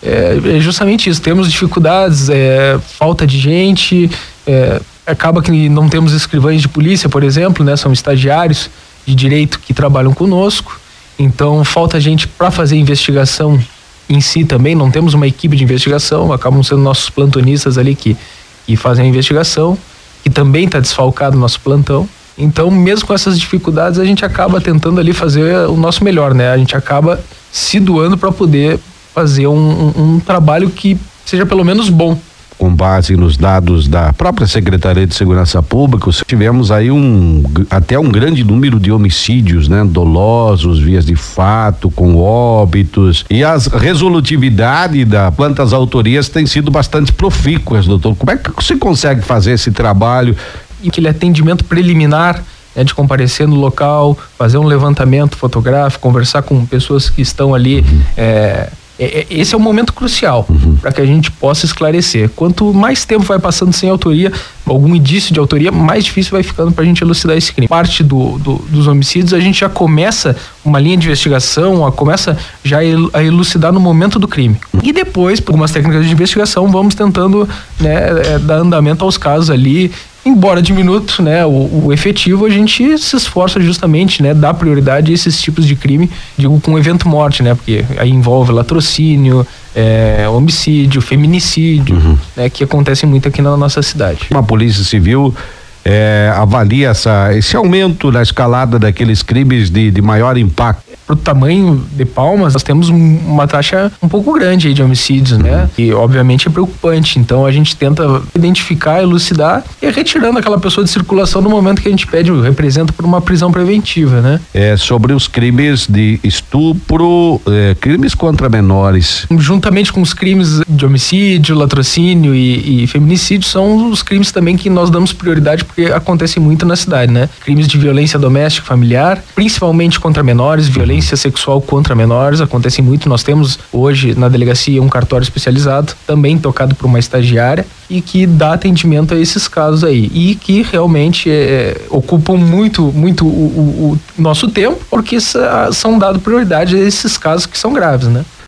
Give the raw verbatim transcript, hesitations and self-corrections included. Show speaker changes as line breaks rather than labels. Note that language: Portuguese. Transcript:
É, é justamente isso, temos dificuldades, é, falta de gente, é, acaba que não temos escrivães de polícia, por exemplo, né? São estagiários de direito que trabalham conosco, então falta gente para fazer investigação em si também, não temos uma equipe de investigação, acabam sendo nossos plantonistas ali que, que fazem a investigação, que também está desfalcado o nosso plantão. Então, mesmo com essas dificuldades, a gente acaba tentando ali fazer o nosso melhor, né? A gente acaba se doando para poder fazer um, um, um trabalho que seja pelo menos bom.
Com base nos dados da própria Secretaria de Segurança Pública, tivemos aí um até um grande número de homicídios, né? Dolosos, vias de fato, com óbitos, e a resolutividade da plantas autorias tem sido bastante profícuas, doutor. Como é que você consegue fazer esse trabalho?
E aquele atendimento preliminar, né, de comparecer no local, fazer um levantamento fotográfico, conversar com pessoas que estão ali, uhum. é, é, esse é um momento crucial, uhum. para que a gente possa esclarecer. Quanto mais tempo vai passando sem autoria, algum indício de autoria, mais difícil vai ficando para a gente elucidar esse crime. Parte do, do, dos homicídios, a gente já começa uma linha de investigação, a, começa já a elucidar no momento do crime. E depois, por algumas técnicas de investigação, vamos tentando, né, é, dar andamento aos casos ali. Embora diminuto, né, o, o efetivo, a gente se esforça justamente, né, dar prioridade a esses tipos de crime, digo com evento morte, né, porque aí envolve latrocínio, é, homicídio, feminicídio, uhum. né, que acontecem muito aqui na nossa cidade.
A Polícia Civil é, avalia essa, esse aumento na escalada daqueles crimes de, de maior impacto.
Pro tamanho de Palmas, nós temos uma taxa um pouco grande aí de homicídios, uhum. né? E obviamente é preocupante. Então a gente tenta identificar, elucidar e ir retirando aquela pessoa de circulação no momento que a gente pede, representa por uma prisão preventiva, né?
É sobre os crimes de estupro, é, crimes contra menores.
Juntamente com os crimes de homicídio, latrocínio e, e feminicídio, são os crimes também que nós damos prioridade porque acontecem muito na cidade, né? Crimes de violência doméstica familiar, principalmente contra menores, violência sexual contra menores, acontecem muito. Nós temos hoje na delegacia um cartório especializado, também tocado por uma estagiária, e que dá atendimento a esses casos aí, e que realmente é, ocupam muito, muito o, o, o nosso tempo, porque são dados prioridade a esses casos que são graves, né?